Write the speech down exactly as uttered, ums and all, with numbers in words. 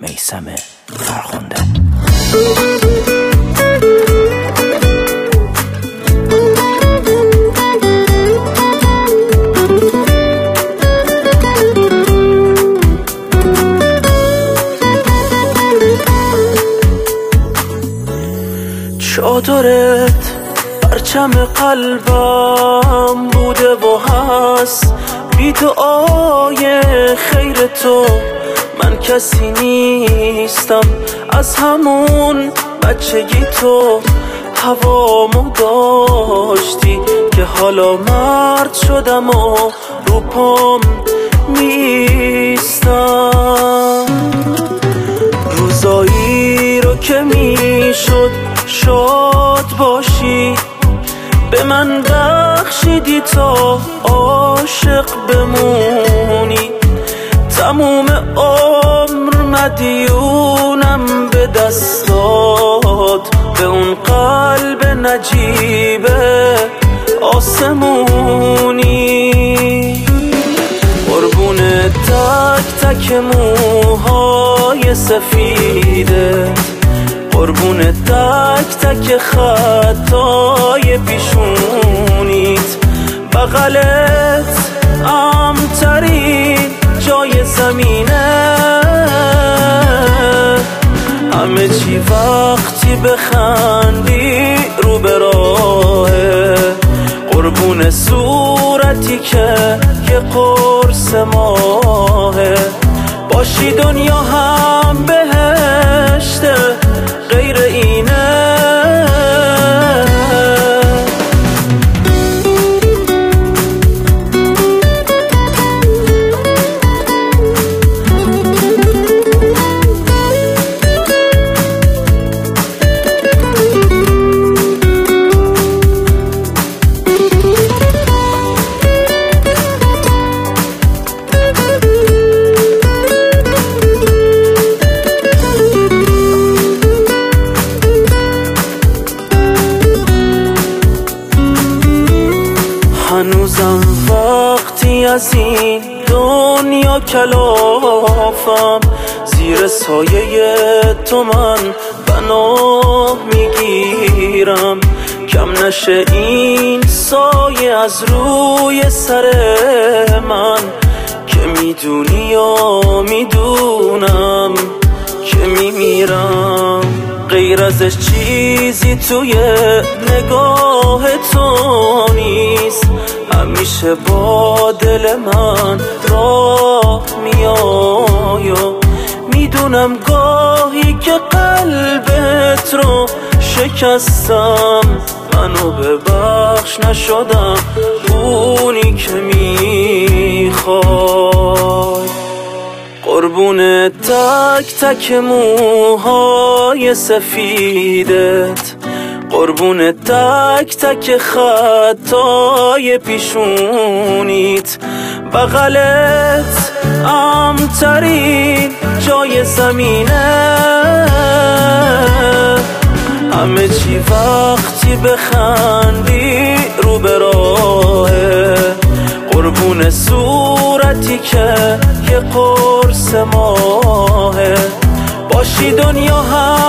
میثم فرخنده. چادرت پرچم قلبم بوده و هست، بی دعای خیر تو من کسی نیستم. از همون بچگی تو هوامو داشتی که حالا مرد شدم و رو پام میستم. روزایی رو که میشد شاد باشی به من بخشیدی تا عاشق بمونی. تموم عمر مدیونم به دستات، به اون قلب نجیب آسمونی. قربون تک تک موهای سفیدت، قربون تک تک خطای پیشونیت. بغلت امترین جای زمینه، همه چی وقتی بخندی رو به راهه. قربون صورتی که یه قرص ماهه، باشی دنیا هم بهشته غیر اینه. هنوزم وقتی از این دنیا کلافم، زیر سایه تو من بنا میگیرم. کم نشه این سایه از روی سر من، که میدونی یا میدونم که میمیرم. غیر ازش چیزی توی نگاه تو نیست، همیشه با دل من راه میای. و میدونم گاهی که قلبت رو شکستم، منو ببخش نشدم اونی که میخوای. قربون تک تک موهای سفیدت، قربون تک تک خطای پیشونیت. بغلت امترین جای زمینه، همه چی وقتی بخندی رو به راهه. قربون صورتی که یه قرص ماهه، باشی دنیا هم